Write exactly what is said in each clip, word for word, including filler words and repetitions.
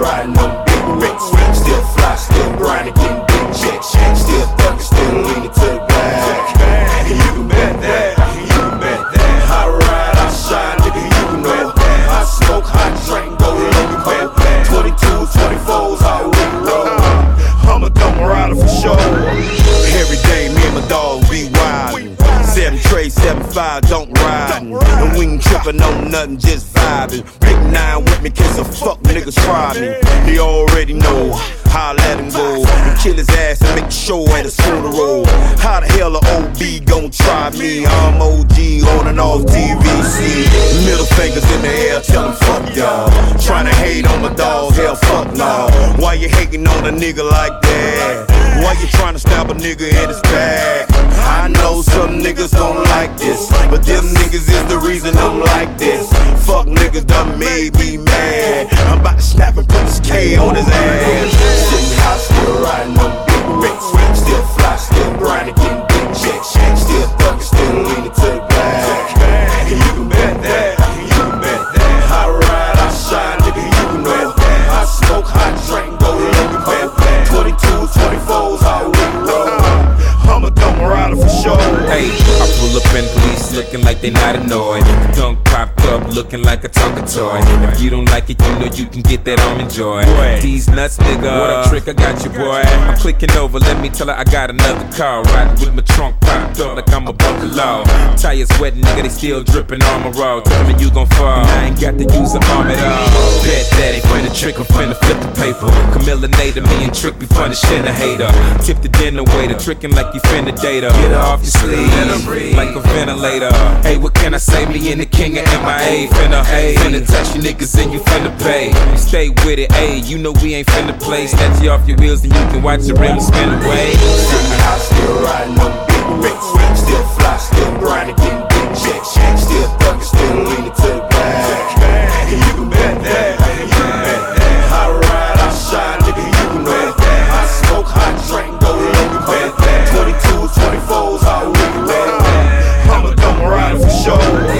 riding them big bricks. Still fly, still grinding, getting big checks. Still thugging, still leaning to the back. And you can bet that, you can bet that. I ride, I shine, nigga, you can know that. I smoke, I drink, go look at that. twenty-twos, twenty-fours, all we roll. I'm a dumb rider for sure. Every day, me and my dog be wildin'. Seven tray, seven five, don't ride. And we ain't trippin' on nothing, just vibing. Big nine with me, kiss a fuck niggas try me. He already know how I let him go. And kill his ass and make sure at his funeral. How the hell a O B gon' try me? I'm O G on and off T V C. Middle fingers in the air, tell him fuck y'all. Tryna hate on my dog, hell fuck nah. Why you hating on a nigga like that? Why you tryna stab a nigga in his back? I know some niggas don't like this, but them niggas is the reason I'm like this. Fuck niggas done made me mad. I'm about to snap and put this K on his ass. Sitting high, still riding them big bricks. Still fly, still grinding, getting big checks. Still thugging, still leaning to the back. And you can bet that, you can bet that. I ride, I shine, nigga, you can know that. I smoke, I drink, go look at that. twenty-twos, twenty-fours, all we roll. I'm a dumb rider for sure. Hey, I pull up in police looking like they not annoyed. Dunk popped up looking like a Tonka toy. If you don't like it, you know you can get that on enjoy. These nuts, nigga, what a trick, I got you, boy. I'm clicking over, let me tell her I got another car. Riding with my trunk popped up like I'm a buffalo. Tires wet, nigga, they still dripping on my road. Tell me you gon' fall, I ain't got to use an arm at all. Bet that ain't finna trick, I'm finna flip the paper. Camilla native, me and Trick be funny shit, a hater. Tip the dinner waiter, tricking like you finna date her. Get her off your sleeve, like a ventilator. Hey, what can I say? Me and the king of M I A finna, hey, finna touch you niggas and you finna pay. Stay with it, hey, you know we ain't finna play. Snatch you off your wheels and you can watch the rim spin away. Sitting high, still riding them big bricks. Still fly, still grinding, getting big checks. Still thugging, still leaning to the back. And you can bet that, you can bet that. I ride, I shine, nigga, you can know that. I smoke, I drink, go look at that. twenty-twos, twenty-fours, all we roll. I'm a dumb rider for sure.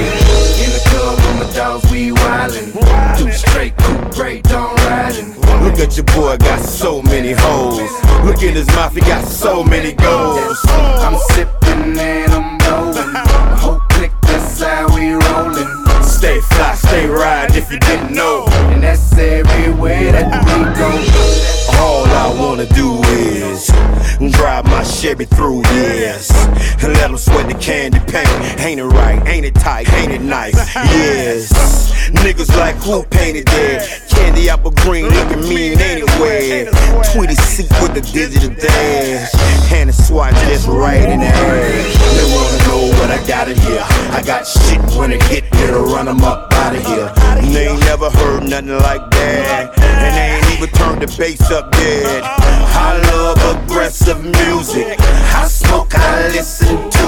In the club with my dogs, we wildin'. Two straight, coupe, great, don't riding. Look at your boy, got so many hoes. Look at his mouth, he got so many goals. I'm sippin' and I'm blowin'. My whole clique, that's how we rollin'. Stay fly, stay ride if you didn't know. And that's everywhere that we go. All I wanna do is drive my Chevy through this and let them sweat the candy paint. Ain't it right? Ain't it tight? Ain't it nice? Yes. Niggas like who painted that? Candy apple green looking mean anyway. Tweety seat with the digital dash and a swat just right in the ass. They wanna know what I got in here. I got shit when it hit here to run them up out of here. And they ain't never heard nothing like that. And they ain't even turned the bass up yet. I love aggressive music. I smoke, I listen to